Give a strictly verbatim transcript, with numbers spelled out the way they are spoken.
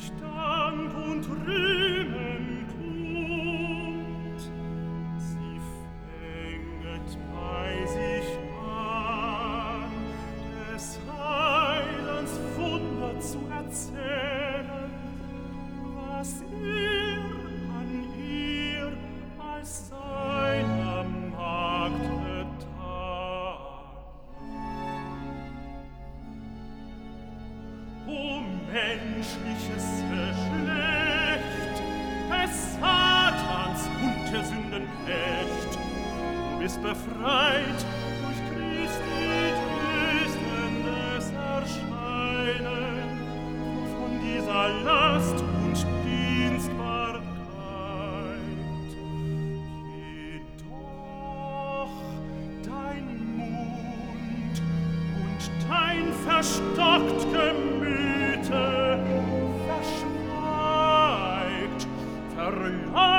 Dank und Rühmen kund. Sie fänget bei sich an, des Heilands Wunder zu erzählen, was er an ihr als seiner Magd getan. O menschliches Geschlecht, des Satans und der Sünden Knecht, du bist befreit durch Christi tröstendes Erscheinen von dieser Last und Dienstbarkeit. Jedoch dein Mund und dein verstockt Gemüte verschweigt, verleiht